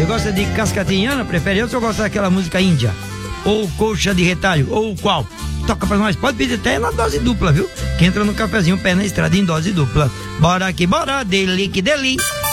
gosta de cascatinhana? Prefere eu ou gosta daquela música índia? Ou coxa de retalho? Ou qual? Toca pra nós, pode pedir até na dose dupla, viu? Que entra no cafezinho, pé na estrada em dose dupla. Bora que bora, dele que dele.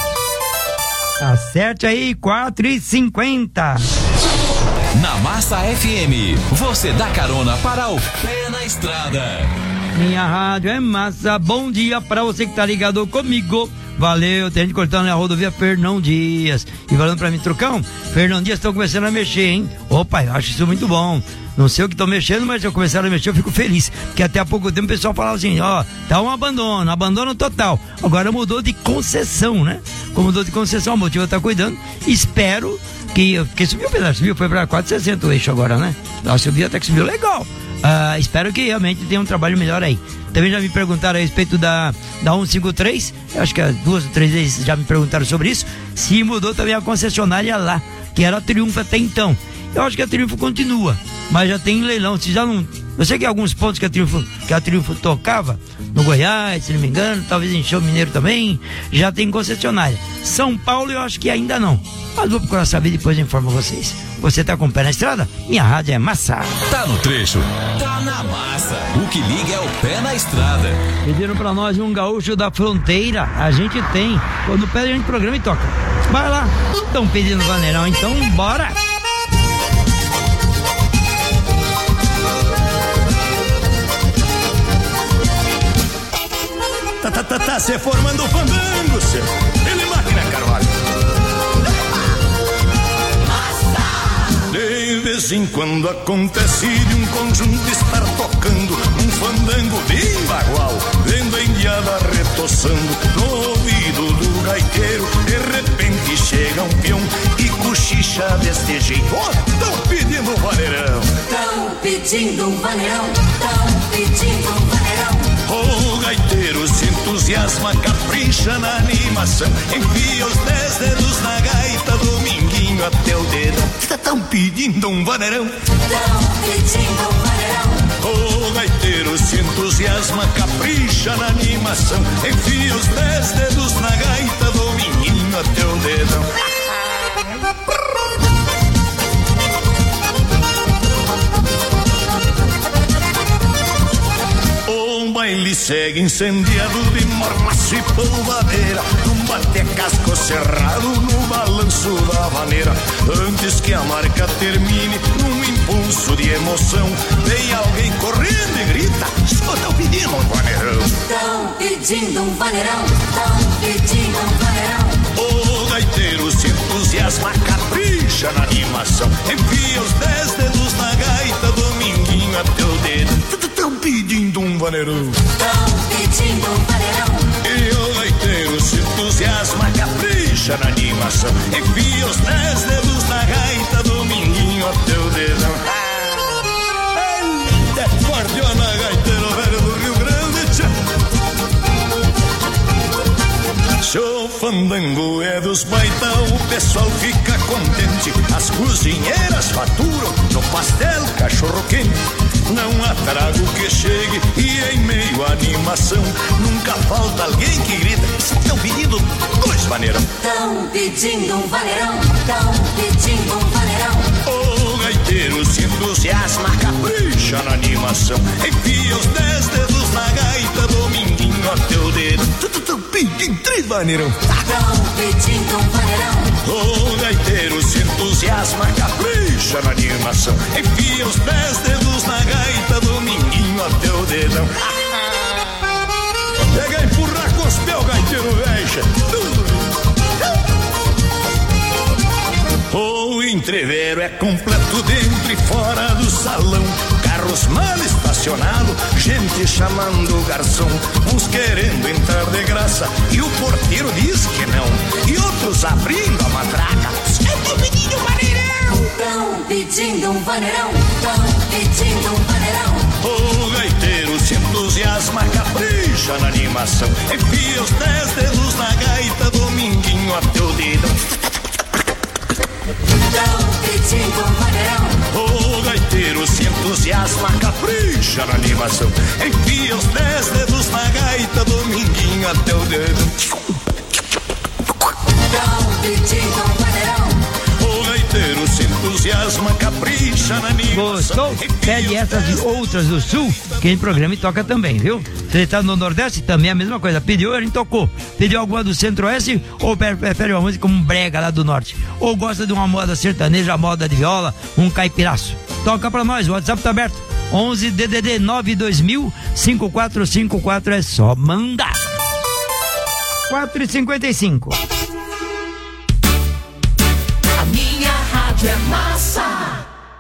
Acerte aí, 4h50. Na Massa FM, você dá carona para o pé na estrada. Minha rádio é massa, bom dia pra você que tá ligado comigo. Valeu, tem gente cortando a rodovia Fernão Dias. E falando pra mim, Trucão, Fernão Dias estão começando a mexer, hein? Opa, eu acho isso muito bom. Não sei o que estão mexendo, mas se eu começar a mexer eu fico feliz. Porque até há pouco tempo o pessoal falava assim, ó, tá um abandono total. Agora mudou de concessão, né? Como mudou de concessão, o motivo tá cuidando. Espero que, porque subiu o pedaço, subiu, foi pra 460 o eixo agora, né? Subiu, até que subiu legal. Espero que realmente tenha um trabalho melhor aí. Também já me perguntaram a respeito da 153, eu acho que 2 ou 3 vezes já me perguntaram sobre isso, se mudou também a concessionária lá, que era a Triunfo até então. Eu acho que a Triunfo continua, mas já tem leilão, se já não... Eu sei que alguns pontos que a Triunfo tocava, no Goiás, se não me engano, talvez em Show Mineiro também, já tem concessionária. São Paulo eu acho que ainda não, mas vou procurar saber, depois eu informo vocês. Você tá com o pé na estrada? Minha rádio é massa. Tá no trecho, tá na massa. O que liga é o pé na estrada. Pediram pra nós um gaúcho da fronteira, a gente tem. Quando pede a gente programa e toca. Vai lá, estão pedindo vaneirão, então bora! Tá se formando o fandango, cê. Ele máquina, Carvalho. De vez em quando acontece de um conjunto estar tocando um fandango bem bagual, vendo a indiada retoçando no ouvido do gaiteiro. De repente chega um peão e cochicha deste jeito: ó, tão pedindo um vaneirão. Tão pedindo um vaneirão, tão pedindo um vaneirão. O gaiteiro se entusiasma, capricha na animação, enfia os 10 dedos na gaita, dominguinho até o dedão. Tão pedindo um vaneirão, tão pedindo um vaneirão. O gaiteiro se entusiasma, capricha na animação, enfia os 10 dedos na gaita, dominguinho até o dedão. O baile segue incendiado de mormaço e polvadeira, num bate-casco cerrado no balanço da vaneira. Antes que a marca termine, num impulso de emoção, vem alguém correndo e grita: só tão pedindo um vaneirão. Tão pedindo um vaneirão, tão pedindo um vaneirão. O gaiteiro se entusiasma, capricha na animação, enfia os 10 dedos na gaita, dominguinho até o dedo. Tão pedindo um vaneirão, tão pedindo um vaneirão. E o gaiteiro se entusiasma, capricha na animação, enfia os 10 dedos na gaita, dominguinho até o dedão. Eita, guardiana, gaiteiro velho do Rio Grande, tchau. Se o fandango é dos baita, o pessoal fica contente, as cozinheiras faturam no pastel cachorro quente. Não há trago que chegue e em meio à animação nunca falta alguém que grita: estão pedindo 2 vaneirão. Tão pedindo um vaneirão, tão pedindo um vaneirão. O gaiteiro se entusiasma, capricha na animação, enfia os 10 dedos na gaita, dominguinho até o dedo. Tão pedindo 3 vaneirão. Tão pedindo um vaneirão. O gaiteiro se entusiasma, capricha na animação, enfia os 10 dedos na gaita, dominguinho até o dedão. Pega e empurra com os pés, gaiteiro velho. O entrevero é completo dentro e fora do salão, carros mal estacionados, gente chamando o garçom, uns querendo entrar de graça e o porteiro diz que não, e outros abrindo a matraca: estão pedindo um vaneirão. Tão pedindo um vaneirão, tão pedindo um vaneirão. O gaiteiro se entusiasma, capricha na animação, enfia os 10 dedos na gaita, dominguinho até o dedão. Tão pedindo um vaneirão. O gaiteiro se entusiasma, capricha na animação, enfia os 10 dedos na gaita, dominguinho até o dedo. Tão pedindo um vaneirão. entusiasma, capricha na animação. Gostou? Pede essas e outras do Sul, que em programa e toca também, viu? Se ele tá no Nordeste, também é a mesma coisa. Pediu, a gente tocou. Pediu alguma do Centro-Oeste ou prefere uma música como um brega lá do Norte? Ou gosta de uma moda sertaneja, moda de viola, um caipiraço? Toca pra nós, o WhatsApp tá aberto. 11 DDD 92000 5454, é só mandar. 4h55. A minha rádio é massa.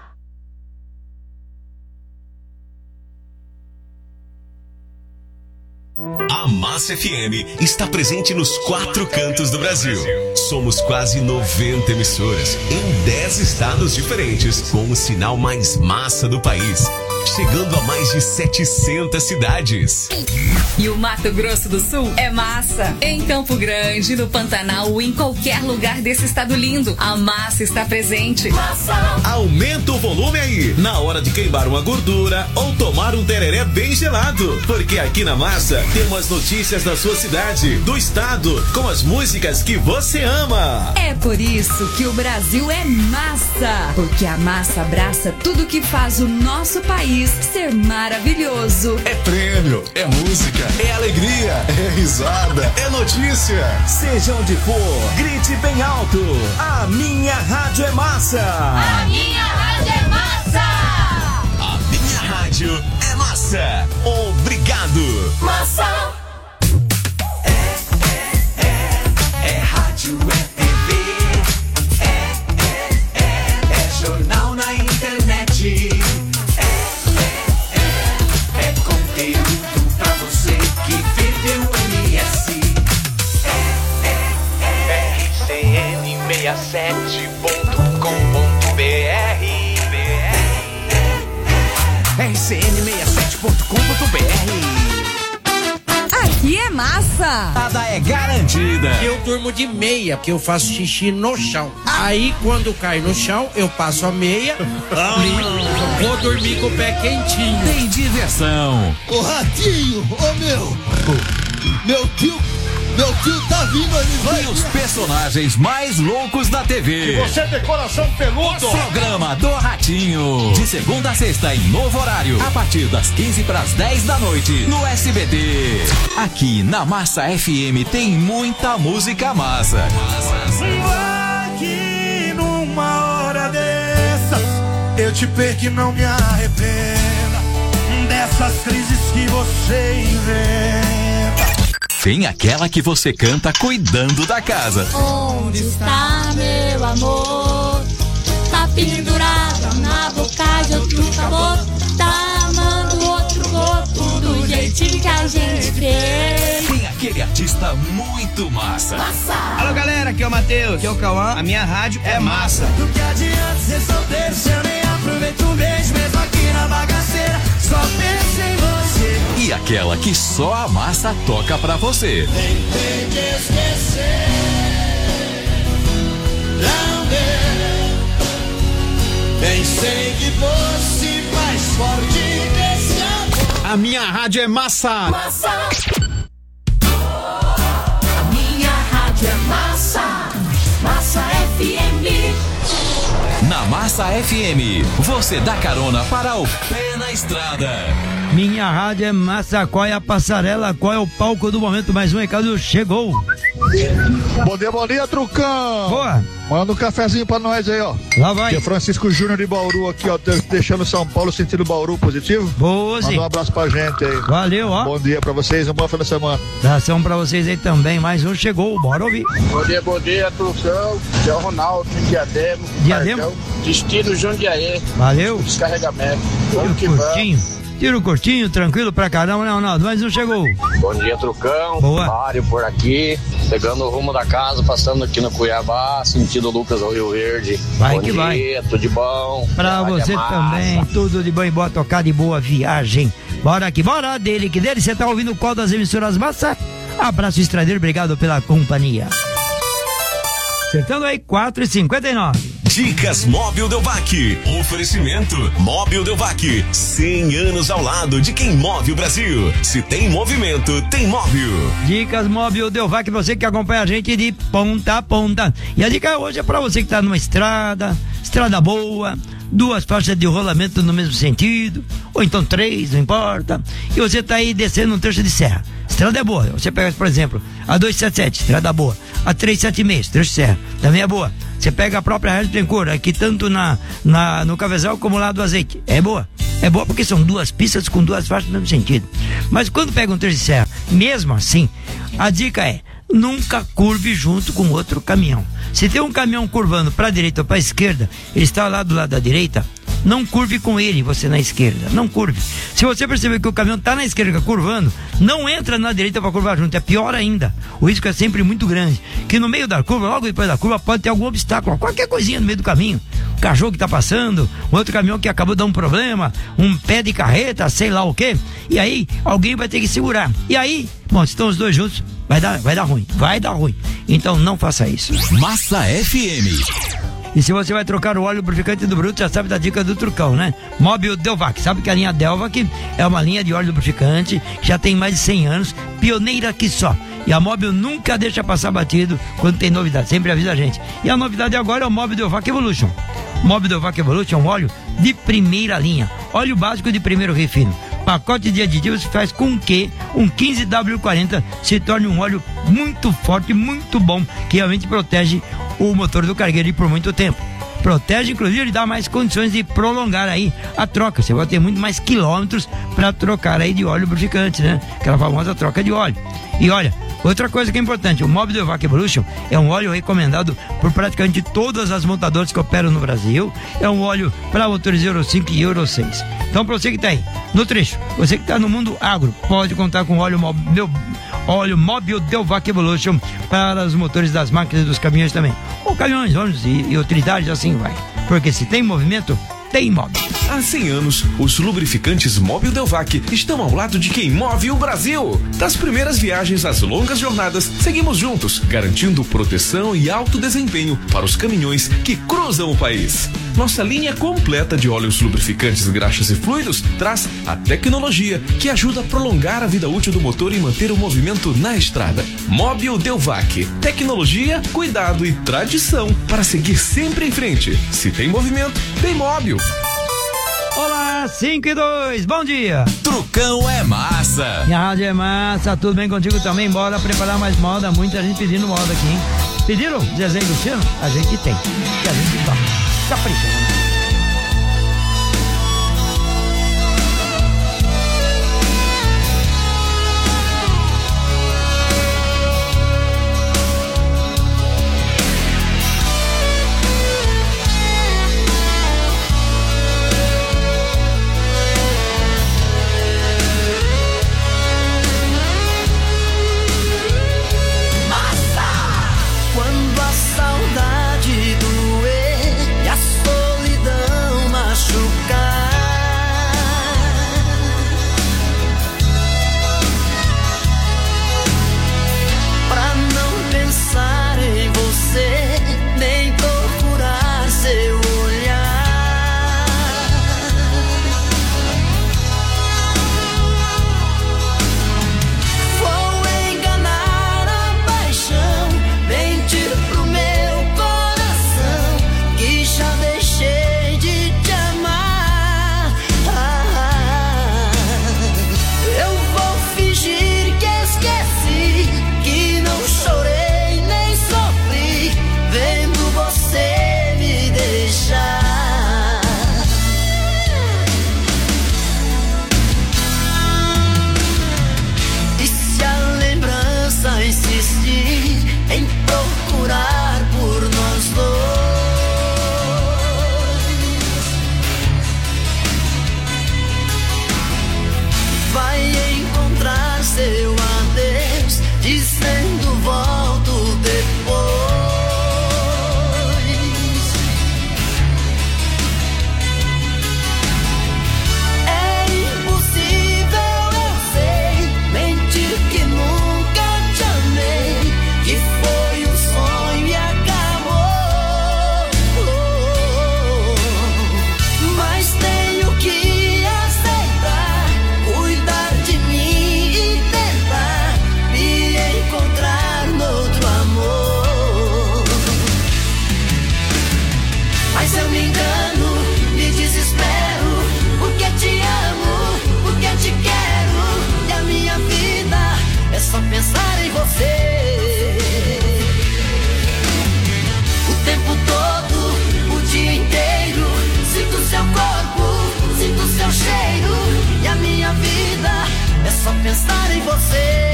A Massa FM está presente nos 4 cantos do Brasil. Somos quase 90 emissoras em 10 estados diferentes, com o sinal mais massa do país, chegando a mais de 700 cidades. E o Mato Grosso do Sul é massa. Em Campo Grande, no Pantanal ou em qualquer lugar desse estado lindo, a massa está presente. Massa. Aumenta o volume aí, na hora de queimar uma gordura ou tomar um tereré bem gelado. Porque aqui na Massa temos as notícias da sua cidade, do estado, com as músicas que você ama. É por isso que o Brasil é massa. Porque a massa abraça tudo que faz o nosso país ser maravilhoso. É prêmio, é música, é alegria, é risada, é notícia. Seja onde for, grite bem alto. A minha rádio é massa. A minha rádio é massa. A minha rádio é massa. Obrigado. Massa. É rádio, é TV, é jornal na internet. É conteúdo pra você que vive o MS. RCN67.com.br. RCN67.com.br. Aqui é massa. Nada é garantida. Eu durmo de meia, porque eu faço xixi no chão. Aí, quando cai no chão, eu passo a meia, vou dormir com o pé quentinho. Tem diversão. Ô Ratinho, meu tio tá vindo ali, vai. E os personagens mais loucos da TV. Você é decoração peludo. Programa do Ratinho. De segunda a sexta em novo horário. A partir das 15h10 da noite. No SBT. Aqui na Massa FM tem muita música massa. Aqui numa hora dessas, eu te perco e não me arrependa dessas crises que você inventa. Tem aquela que você canta cuidando da casa. Onde está meu amor? Tá pendurado na boca de outro caboclo. Tá amando outro louco do jeitinho que a gente fez. Tem aquele artista muito massa. Alô galera, aqui é o Matheus, aqui é o Cauã, a minha rádio é massa. Do que adianta ser solteiro se eu nem aproveito um beijo, mesmo aqui na bagaceira, só penso em você. E aquela que só a massa toca pra você. Tentei te esquecer, não deu. Pensei que fosse mais forte desse amor. A minha rádio é massa. Massa. A minha rádio é massa. Massa FM. Na Massa FM, você dá carona para o pé na estrada. Minha rádio é massa, qual é a passarela, qual é o palco do momento? Mais um recado chegou. Bom dia, Trucão. Boa, Manda um cafezinho pra nós aí, ó. lá vai. Aqui é Francisco Júnior de Bauru aqui, ó, deixando São Paulo sentido Bauru positivo. Boa, Manda sim. um abraço pra gente aí. Valeu, ó. Bom dia pra vocês, um bom final de semana. Abração pra vocês aí também, mais um chegou, bora ouvir. Bom dia, Trucão. Aqui é o Ronaldo, em Diadema. Diadema? Cartão, Destino Jundiaí. Valeu. Descarregamento. Vamos que Tiro vamos. curtinho. Tiro curtinho, tranquilo pra caramba, né, Ronaldo? Mais um chegou. Bom dia, Trucão. Boa. Mário por aqui. Pegando o rumo da casa, passando aqui no Cuiabá, sentido Lucas ao Rio Verde. Vai bom que dia, vai. tudo de bom. Pra Vai, você é massa. também, tudo de bom e boa tocada e boa viagem. Bora aqui, bora dele, que dele. Você tá ouvindo qual das emissoras massa? Abraço estradeiro, obrigado pela companhia. Acertando aí, 4,59. Dicas Móbil Delvac. Oferecimento Móbil Delvac. 100 anos ao lado de quem move o Brasil. Se tem movimento, tem móvel. Dicas Móbil Delvac, você que acompanha a gente de ponta a ponta. E a dica hoje é pra você que tá numa estrada boa, 2 faixas de rolamento no mesmo sentido, ou então 3, não importa. E você tá aí descendo um trecho de serra. Estrada é boa. Você pega, por exemplo, a 277, estrada boa. A 376, trecho de serra, também é boa. Você pega a própria Rádio Tencourt, aqui tanto no Cafezal como lá do Azeite. É boa. É boa porque são 2 pistas com 2 faixas no mesmo sentido. Mas quando pega um trecho de serra, mesmo assim, a dica é: nunca curve junto com outro caminhão. Se tem um caminhão curvando para a direita ou para a esquerda, ele está lá do lado da direita, não curve com ele, você na esquerda, não curve. Se você perceber que o caminhão está na esquerda curvando, não entra na direita para curvar junto, é pior ainda. O risco é sempre muito grande, que no meio da curva, logo depois da curva, pode ter algum obstáculo, qualquer coisinha no meio do caminho. O cachorro que está passando, um outro caminhão que acabou de dar um problema, um pé de carreta, sei lá o quê, e aí alguém vai ter que segurar. E aí, bom, se estão os dois juntos, vai dar ruim. Então não faça isso. Massa FM. E se você vai trocar o óleo lubrificante do Bruto, já sabe da dica do trucão, né? Móbil Delvac. Sabe que a linha Delvac é uma linha de óleo lubrificante que já tem mais de 100 anos, pioneira aqui só. E a Móbil nunca deixa passar batido quando tem novidade, sempre avisa a gente. E a novidade agora é o Móbil Delvac Evolution. Móbil Delvac Evolution é um óleo de primeira linha, óleo básico de primeiro refino. Pacote de aditivos faz com que um 15W40 se torne um óleo muito forte, muito bom, que realmente protege o motor do cargueiro por muito tempo. Protege, inclusive, ele dá mais condições de prolongar aí a troca. Você vai ter muito mais quilômetros para trocar aí de óleo lubrificante, né? Aquela famosa troca de óleo. E olha, outra coisa que é importante, o Móbil Delvac Evolution é um óleo recomendado por praticamente todas as montadoras que operam no Brasil. É um óleo para motores Euro 5 e Euro 6. Então, para você que está aí no trecho, você que está no mundo agro, pode contar com óleo Móbil Delvac Evolution para os motores das máquinas e dos caminhões também. Ou caminhões, ônibus e utilidades, assim vai. Porque se tem movimento, tem móvel. Há 100 anos, os lubrificantes Móbil Delvac estão ao lado de quem move o Brasil. Das primeiras viagens às longas jornadas, seguimos juntos, garantindo proteção e alto desempenho para os caminhões que cruzam o país. Nossa linha completa de óleos lubrificantes, graxas e fluidos traz a tecnologia que ajuda a prolongar a vida útil do motor e manter o movimento na estrada. Móbil Delvac. Tecnologia, cuidado e tradição para seguir sempre em frente. Se tem movimento, tem móvel. Olá, 5 e 2, bom dia. Trucão é massa. Minha rádio é massa, tudo bem contigo também? Bora preparar mais moda, muita gente pedindo moda aqui, hein? Pediram Zezé e Luciano? A gente tem, que a gente toca. Capricha, né? Quando a saudade doer e a solidão você.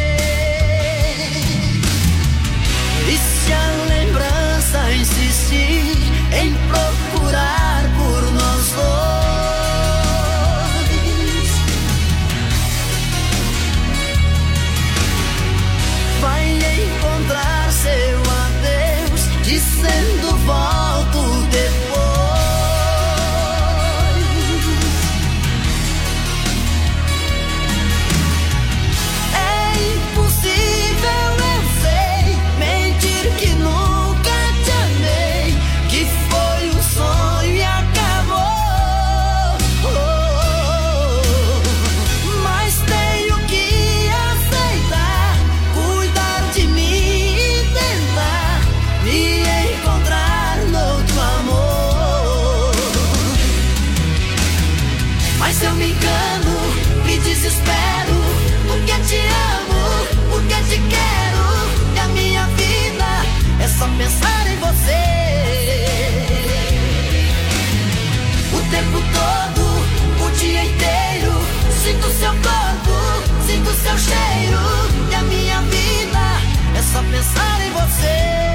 E se a lembrança insistir em procurar por nós dois, vai encontrar seu adeus dizendo volto depois. Se eu me engano, me desespero, porque te amo, porque te quero, e a minha vida é só pensar em você. O tempo todo, o dia inteiro, sinto seu corpo, sinto seu cheiro, e a minha vida é só pensar em você.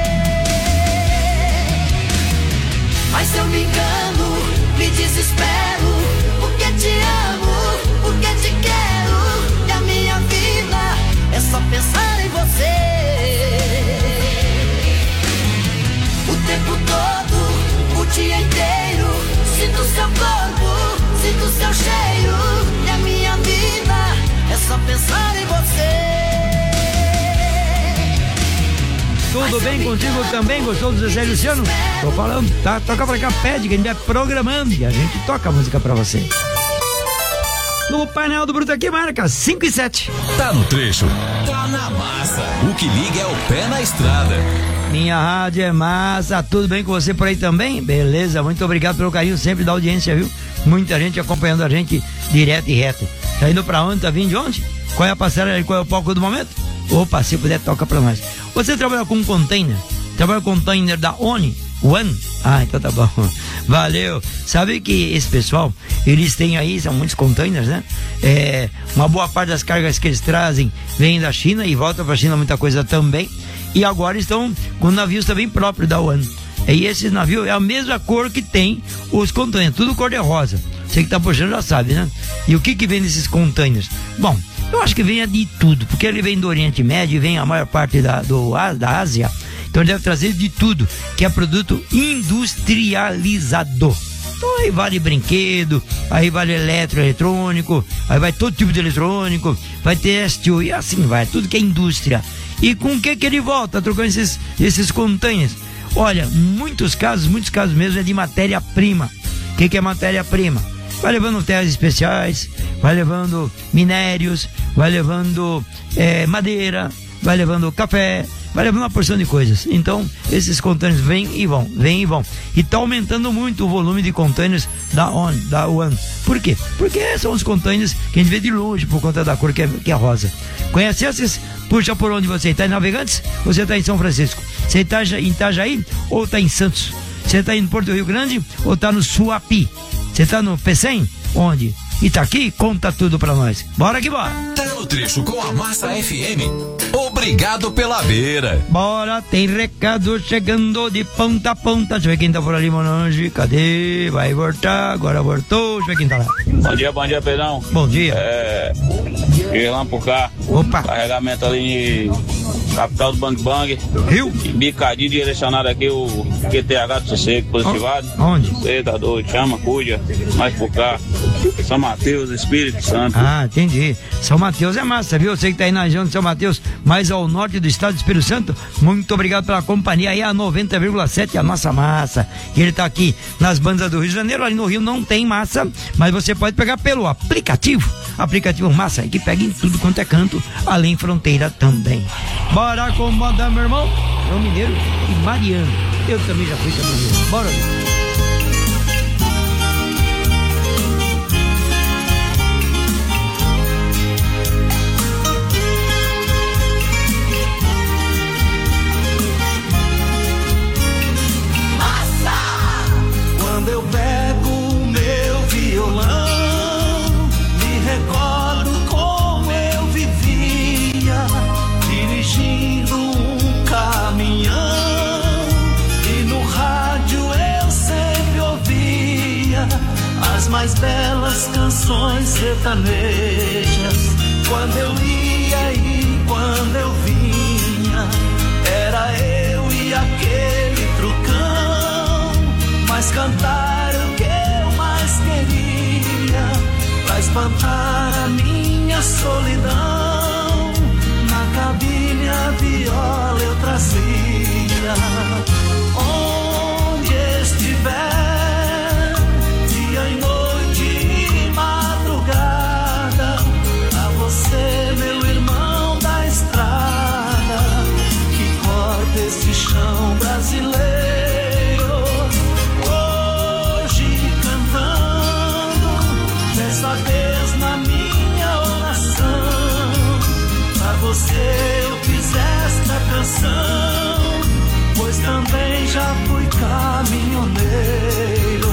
Mas se eu me engano, me desespero, porque te amo, porque te quero, e a minha vida é só pensar em você. O tempo todo, o dia inteiro, sinto seu corpo, sinto seu cheiro, e a minha vida é só pensar em você. Tudo bem contigo também? Gostou do Zezé Luciano? Tô falando, tá? Toca pra cá, pede que a gente vai programando e a gente toca a música pra você. No painel do Bruto aqui marca 5 e 7. Tá no trecho, tá na massa. O que liga é o pé na estrada. Minha rádio é massa. Tudo bem com você por aí também? Beleza, muito obrigado pelo carinho sempre da audiência, viu? Muita gente acompanhando a gente direto e reto. Tá indo pra onde? Tá vindo de onde? Qual é a passarela? Qual é o palco do momento? Opa, se puder, toca pra nós. Você trabalha com container? Trabalha com container da One? Ah, então tá bom. Valeu. Sabe que esse pessoal, eles têm aí, são muitos containers, né? Uma boa parte das cargas que eles trazem vem da China e volta pra China muita coisa também. E agora estão com navios também próprios da One. E esse navio é a mesma cor que tem os containers, tudo cor de rosa. Você que tá puxando já sabe, né? E o que vem nesses containers? Bom, eu acho que vem de tudo, porque ele vem do Oriente Médio e vem a maior parte da Ásia. Então ele deve trazer de tudo, que é produto industrializado. Então aí vale brinquedo, aí vale eletrônico, aí vai todo tipo de eletrônico, vai têxtil e assim vai, tudo que é indústria. E com o que ele volta trocando esses containers? Olha, muitos casos mesmo é de matéria-prima. O que é matéria-prima? Vai levando terras especiais, vai levando minérios, vai levando madeira, vai levando café, vai levando uma porção de coisas. Então, esses containers vêm e vão. E tá aumentando muito o volume de containers da One. Por quê? Porque são os containers que a gente vê de longe por conta da cor que é rosa. Conhece esses? Puxa por onde você está, em Navegantes? Ou você está em São Francisco? Você está em Itajaí ou está em Santos? Você está em Porto Rio Grande ou está no Suapi? Você está no Pecém? Onde? Itaqui? Conta tudo pra nós. Bora que bora. Tá no trecho com a Massa FM. Obrigado pela beira. Bora, tem recado chegando de ponta a ponta. Deixa eu ver quem tá por ali, Monange. Cadê? Vai voltar, agora voltou. Deixa eu ver quem tá lá. Bom dia, Pedrão. Bom dia. Irlã por cá. Opa. Carregamento ali em capital do Bang Bang. Rio. Bicadinho direcionado aqui, o QTH do Sossego, positivado. Onde? Você tá doido, chama, cuida, mais por cá. São Mateus, Espírito Santo. Ah, entendi. São Mateus é massa, viu? Você que tá aí na região de São Mateus, mais ao norte do estado do Espírito Santo, muito obrigado pela companhia aí, a 90,7, a nossa massa. E ele tá aqui nas bandas do Rio de Janeiro, ali no Rio não tem massa, mas você pode pegar pelo aplicativo massa, que pega em tudo quanto é canto, além fronteira também. Bora comandar, meu irmão. João Mineiro e Mariano. Eu também já fui caminhoneiro. Bora. Quando eu pego o meu violão, me recordo como eu vivi. mais belas canções sertanejas. Quando eu ia e quando eu vinha, era eu e aquele trucão. Mas cantar o que eu mais queria, pra espantar a minha solidão. Na cabine a viola eu trazia. Onde estiver, dia e noite e madrugada, a você, meu irmão da estrada, que corta este chão brasileiro. Hoje cantando, dessa vez na minha oração, pra você eu fiz esta canção, pois também já fui caminhoneiro.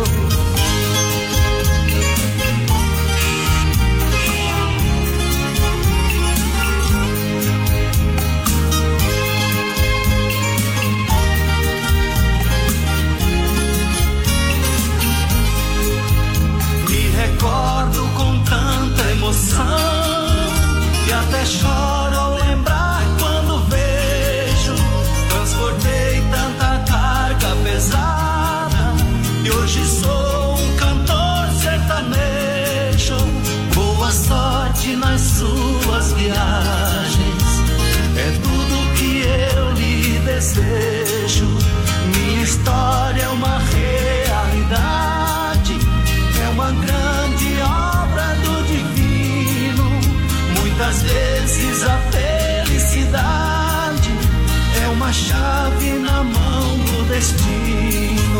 Me recordo com tanta emoção e até choro ao lembrar quando vejo. Transportei tanta carga pesada e hoje sou um cantor sertanejo. Boa sorte nas suas viagens, é tudo que eu lhe desejo. Minha história é uma realidade, é uma grande obra do divino. Muitas vezes a felicidade é uma chave na mão do destino.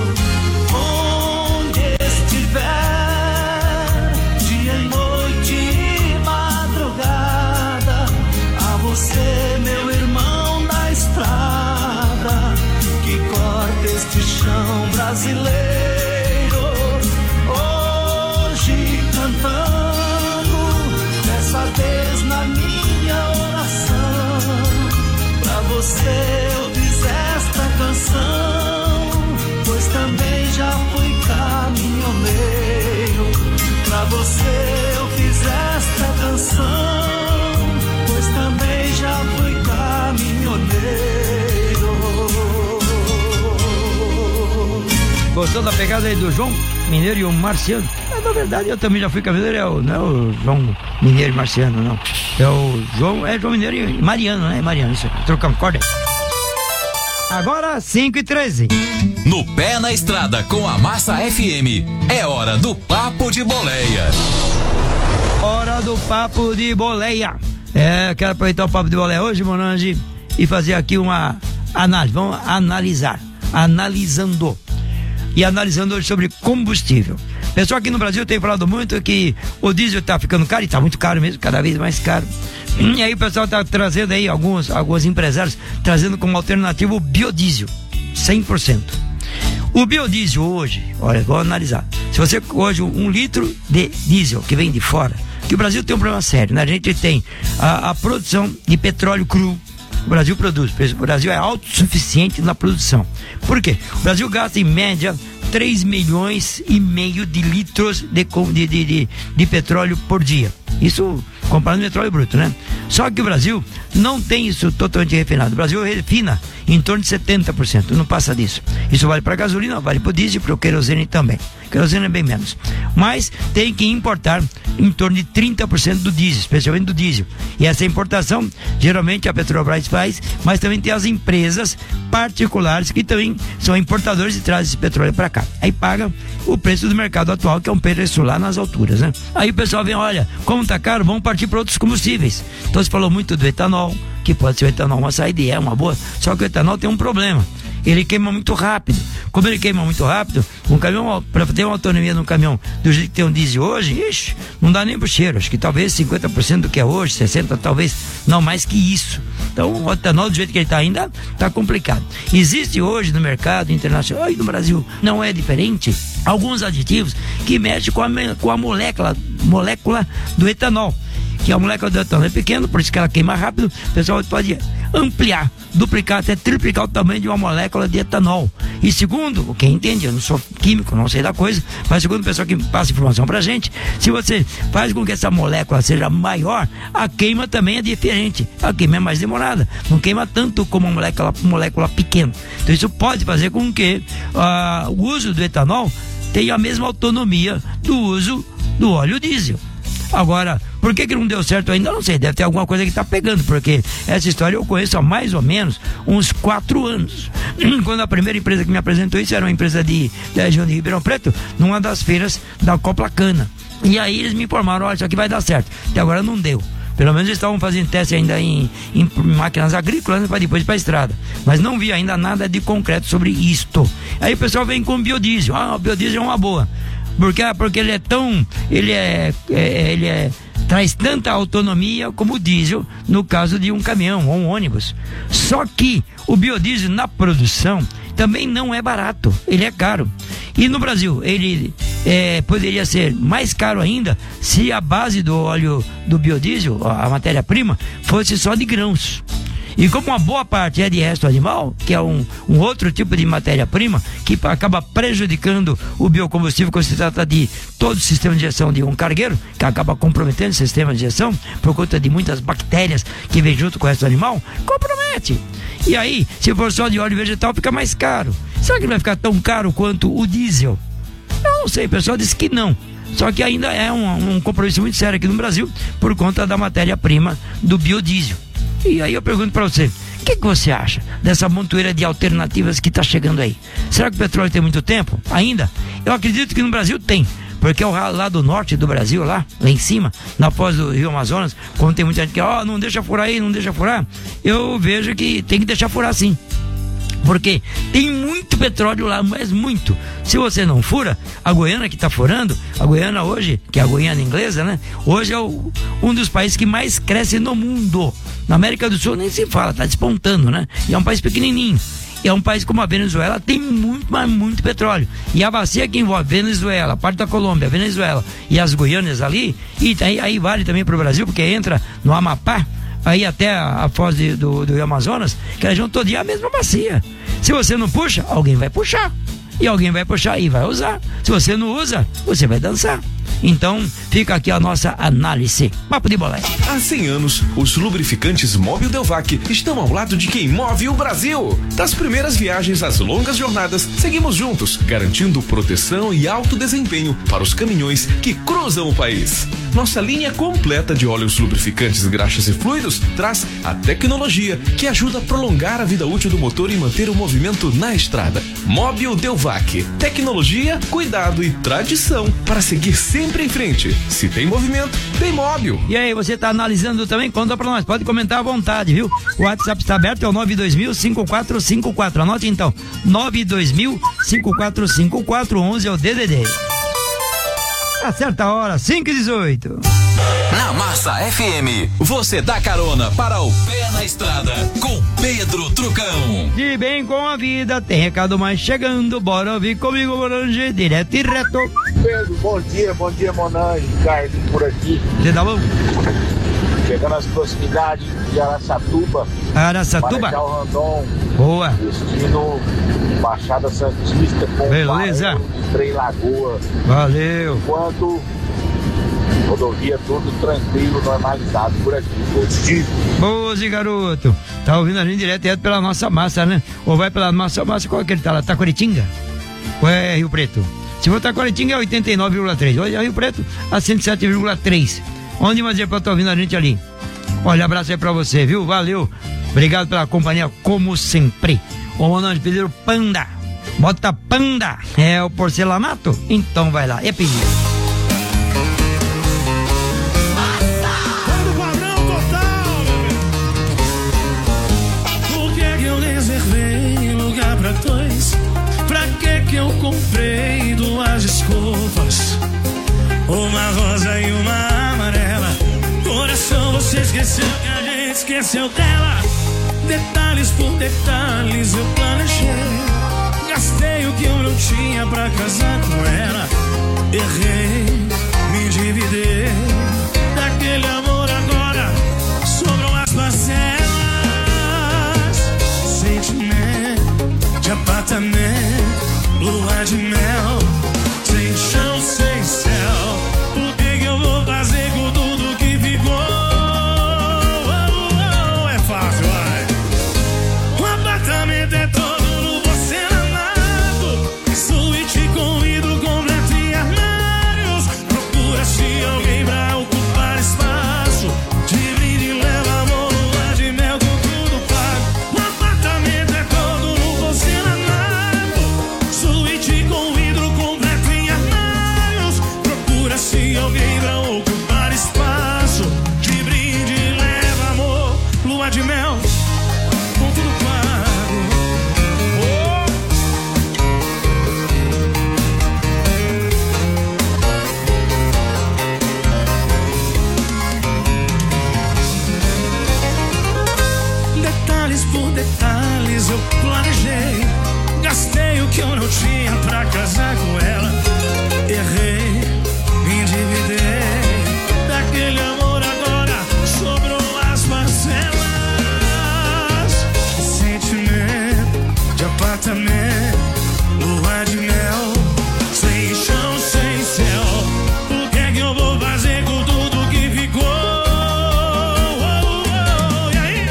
Onde estiver, dia e noite e madrugada, a você, meu irmão da estrada, que corta este chão brasileiro. Hoje cantando, dessa vez na minha oração, pra você eu fiz esta canção, pois também já fui caminhoneiro. Pra você eu fiz esta canção, pois também já fui caminhoneiro. Gostou da pegada aí do João Mineiro e o Marciano? Na verdade, eu também já fui caminhoneiro, não é o João Mineiro e Marciano, não. É o João Mineiro e Mariano, né? Mariano, isso aqui. Trocamos corda. Agora, 5h13. No Pé na Estrada com a Massa FM, é hora do Papo de Boleia. Hora do Papo de Boleia. Quero aproveitar o Papo de Boleia hoje, Monange, e fazer aqui uma análise. Vamos analisar. Analisando hoje sobre combustível. Pessoal, aqui no Brasil tem falado muito que o diesel tá ficando caro, e tá muito caro mesmo, cada vez mais caro. E aí o pessoal tá trazendo aí, alguns empresários, trazendo como alternativa o biodiesel, 100%. O biodiesel hoje, olha, vou analisar. Se você hoje, 1 litro de diesel que vem de fora, que o Brasil tem um problema sério, né? A gente tem a produção de petróleo cru. O Brasil produz, o Brasil é autossuficiente na produção. Por quê? O Brasil gasta em média 3,5 milhões de litros de petróleo por dia. Isso comparado no petróleo bruto, né? Só que o Brasil não tem isso totalmente refinado. O Brasil refina em torno de 70%, não passa disso. Isso vale para gasolina, vale para o diesel e para o querosene também. Querosene é bem menos. Mas tem que importar em torno de 30% do diesel, especialmente do diesel. E essa importação, geralmente a Petrobras faz, mas também tem as empresas particulares que também são importadores e trazem esse petróleo para cá. Aí paga o preço do mercado atual, que é um preço lá nas alturas, né? Aí o pessoal vem, olha, como tá caro, vamos partir para outros combustíveis. Então você falou muito do etanol, que pode ser o etanol uma saída, é uma boa, só que o etanol tem um problema. Ele queima muito rápido. Como ele queima muito rápido, um caminhão, para ter uma autonomia no caminhão do jeito que tem um diesel hoje, ixi, não dá nem pro cheiro. Acho que talvez 50% do que é hoje, 60%, talvez não mais que isso. Então o etanol do jeito que ele está ainda está complicado. Existe hoje no mercado internacional e no Brasil não é diferente, alguns aditivos que mexem com a molécula do etanol. Que a molécula do etanol é pequena, por isso que ela queima rápido. O pessoal pode ampliar, duplicar, até triplicar o tamanho de uma molécula de etanol. E segundo, quem entende, eu não sou químico, não sei da coisa, mas segundo o pessoal que passa informação pra gente, se você faz com que essa molécula seja maior, a queima também é diferente. A queima é mais demorada, não queima tanto como uma molécula pequena. Então isso pode fazer com que o uso do etanol tenha a mesma autonomia do uso do óleo diesel. Agora, por que não deu certo ainda? Não sei, deve ter alguma coisa que está pegando, porque essa história eu conheço há mais ou menos uns 4 anos. Quando a primeira empresa que me apresentou isso era uma empresa da região de Ribeirão Preto, numa das feiras da Coplacana. E aí eles me informaram, olha, isso aqui vai dar certo. Até agora não deu. Pelo menos eles estavam fazendo teste ainda em máquinas agrícolas, né, para depois ir para a estrada. Mas não vi ainda nada de concreto sobre isto. Aí o pessoal vem com biodiesel. O biodiesel é uma boa. Porque ele é tão. Traz tanta autonomia como o diesel no caso de um caminhão ou um ônibus. Só que o biodiesel na produção também não é barato, ele é caro. E no Brasil ele poderia ser mais caro ainda se a base do óleo do biodiesel, a matéria-prima, fosse só de grãos. E como uma boa parte é de resto animal, que é um outro tipo de matéria-prima que acaba prejudicando o biocombustível quando se trata de todo o sistema de injeção de um cargueiro, que acaba comprometendo o sistema de injeção por conta de muitas bactérias que vem junto com o resto do animal, compromete. E aí, se for só de óleo vegetal, fica mais caro. Será que não vai ficar tão caro quanto o diesel? Eu não sei, o pessoal disse que não. Só que ainda é um compromisso muito sério aqui no Brasil por conta da matéria-prima do biodiesel. E aí eu pergunto pra você, o que você acha dessa montoeira de alternativas que tá chegando aí? Será que o petróleo tem muito tempo ainda? Eu acredito que no Brasil tem, porque é o lado norte do Brasil, lá em cima, na foz do Rio Amazonas, quando tem muita gente que, não deixa furar aí, não deixa furar, eu vejo que tem que deixar furar sim. Porque tem muito petróleo lá, mas muito. Se você não fura, a Goiânia que está furando, a Goiânia hoje, que é a Goiânia inglesa, né? Hoje é um dos países que mais cresce no mundo. Na América do Sul nem se fala, está despontando, né? E é um país pequenininho. E é um país como a Venezuela, tem muito, mas muito petróleo. E a bacia que envolve Venezuela, parte da Colômbia, Venezuela e as Goiânias ali, e aí vale também para o Brasil, porque entra no Amapá, aí até a foz do Rio Amazonas, que a região todinha é a mesma bacia. Se você não puxa, alguém vai puxar. E alguém vai puxar e vai usar. Se você não usa, você vai dançar. Então, fica aqui a nossa análise. Papo de bolé. Há 100 anos, os lubrificantes Mobil Delvac estão ao lado de quem move o Brasil. Das primeiras viagens às longas jornadas, seguimos juntos, garantindo proteção e alto desempenho para os caminhões que cruzam o país. Nossa linha completa de óleos lubrificantes, graxas e fluidos traz a tecnologia que ajuda a prolongar a vida útil do motor e manter o movimento na estrada. Mobil Delvac. Tecnologia, cuidado e tradição para seguir sempre em frente. Se tem movimento, tem Mobil. E aí, você tá analisando também? Conta pra nós, pode comentar à vontade, viu? O WhatsApp está aberto, é o 92000-5454. Anote então, 92000-5454, 11 é o DDD. Acerta a hora, 5h18. Na Massa FM, você dá carona para o Pé na Estrada com Pedro Trucão. De bem com a vida, tem recado mais chegando, bora ouvir comigo, Monange, direto e reto. Pedro, bom dia, Monange, Ricardo, por aqui. Você tá bom? Chegando às proximidades de Araçatuba. Marechal Rondon. Boa. Destino Baixada Santista com beleza. Trem Lagoa. Valeu. Enquanto rodovia tudo tranquilo, normalizado por aqui. Positivo. Boa, garoto. Tá ouvindo a gente direto pela nossa massa, né? Ou vai pela nossa massa, qual é que ele tá lá? Taquaritinga? Ou é Rio Preto? Se for Taquaritinga é 89,3. Hoje é Rio Preto a 107,3. Onde mais é pra estar ouvindo a gente ali? Olha, abraço aí pra você, viu? Valeu. Obrigado pela companhia, como sempre. O Monange pediram Panda. Bota Panda. É o porcelanato? Então vai lá. É pedido. Pra que eu comprei 2 escovas, uma rosa e uma amarela? Coração, você esqueceu que a gente esqueceu dela. Detalhes por detalhes eu planejei. Gastei o que eu não tinha pra casar com ela. Errei, me endividei. Daquele amor agora sobram as parcelas. detalhes eu planejei. Gastei o que eu não tinha pra casar com ela. Errei, me endividei. Daquele amor agora sobrou as parcelas. Sentimento de apartamento, lua de mel, sem chão, sem céu. O que é que eu vou fazer com tudo que ficou? E aí?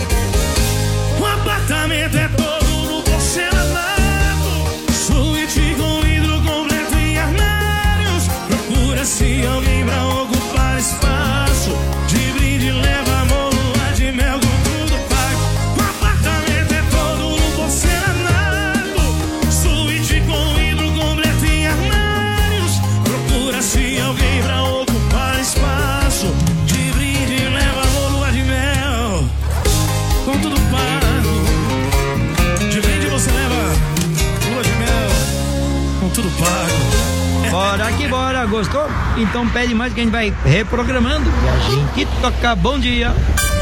O apartamento é todo no porcelanato, suíte com vidro completo e armários. Procura-se alguém pra ocupar espaço. De brinde leva amor, lua de mel com tudo pago. O apartamento é todo no porcelanato, suíte com vidro completo e armários. Procura-se alguém pra ocupar espaço. De brinde leva amor, lua de mel com tudo pago. De brinde você leva lua de mel com tudo pago. Bora que bora, gostou? Então pede mais que a gente vai reprogramando e a gente toca. Bom dia.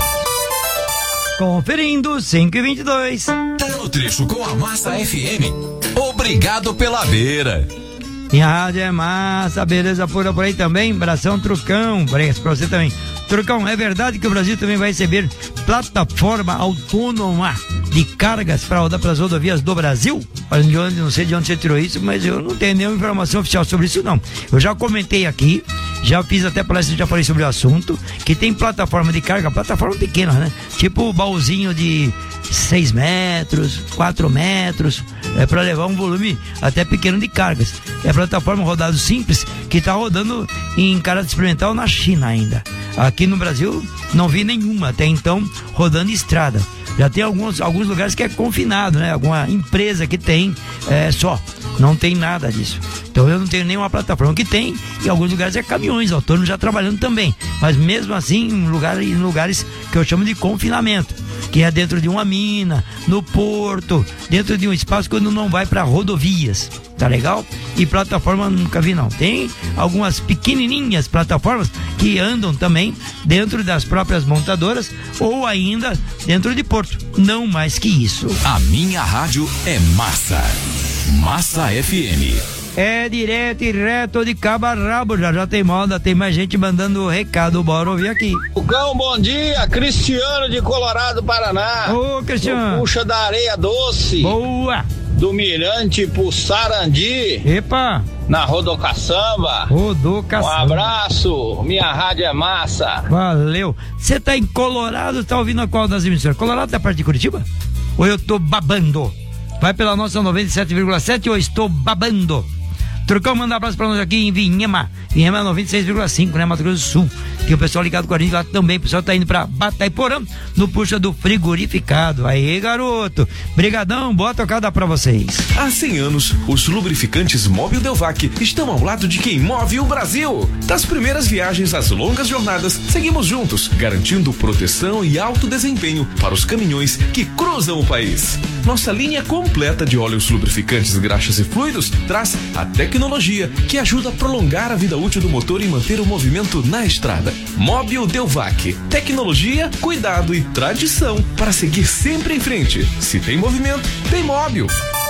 Conferindo 5h22. Tá no trecho com a Massa FM. Obrigado pela beira. E a rádio é massa, beleza pura por aí também. Abração, Trucão. Abraço pra você também. Trucão, é verdade que o Brasil também vai receber plataforma autônoma de cargas para rodar pelas rodovias do Brasil? Não sei de onde você tirou isso, mas eu não tenho nenhuma informação oficial sobre isso, não. Eu já comentei aqui, já fiz até palestra, já falei sobre o assunto, que tem plataforma de carga, plataforma pequena, né? Tipo baúzinho de 6 metros, 4 metros, para levar um volume até pequeno de cargas. É plataforma rodado simples, que está rodando em caráter experimental na China ainda. Aqui no Brasil não vi nenhuma até então rodando em estrada. Já tem alguns lugares que é confinado, né? Alguma empresa que tem só. Não tem nada disso. Então eu não tenho nenhuma plataforma. Que tem, em alguns lugares é caminhões autônomos já trabalhando também. Mas mesmo assim, em lugares que eu chamo de confinamento, que é dentro de uma mina, no porto, dentro de um espaço quando não vai para rodovias. Tá legal? E plataforma nunca vi, não. Tem algumas pequenininhas plataformas que andam também dentro das próprias montadoras ou ainda dentro de porto. Não mais que isso. A minha rádio é Massa. Massa FM. É direto e reto de cabo a rabo, já tem moda, tem mais gente mandando recado, bora ouvir aqui. Cão, bom dia, Cristiano de Colorado, Paraná. Ô, Cristiano. Puxa da Areia Doce. Boa. Do Mirante pro Sarandi. Epa. Na Rodocaçamba. Rodocaçamba. Um abraço, minha rádio é massa. Valeu. Você tá em Colorado, tá ouvindo a qual das emissoras? Colorado tá perto de Curitiba? Ou eu tô babando? Vai pela nossa 97,7 ou estou babando? Trucão, manda um abraço pra nós aqui em Vinhema. Vinhema 96,5, né? Mato Grosso do Sul. Que o pessoal ligado com a gente lá também. O pessoal tá indo pra Bataiporã, no puxa do frigorificado. Aí, garoto. Brigadão, boa tocada pra vocês. Há 100 anos, os lubrificantes Mobil Delvac estão ao lado de quem move o Brasil. Das primeiras viagens às longas jornadas, seguimos juntos, garantindo proteção e alto desempenho para os caminhões que cruzam o país. Nossa linha completa de óleos lubrificantes, graxas e fluidos traz a tecnologia que ajuda a prolongar a vida útil do motor e manter o movimento na estrada. Mobil Delvac. Tecnologia, cuidado e tradição para seguir sempre em frente. Se tem movimento, tem Mobil.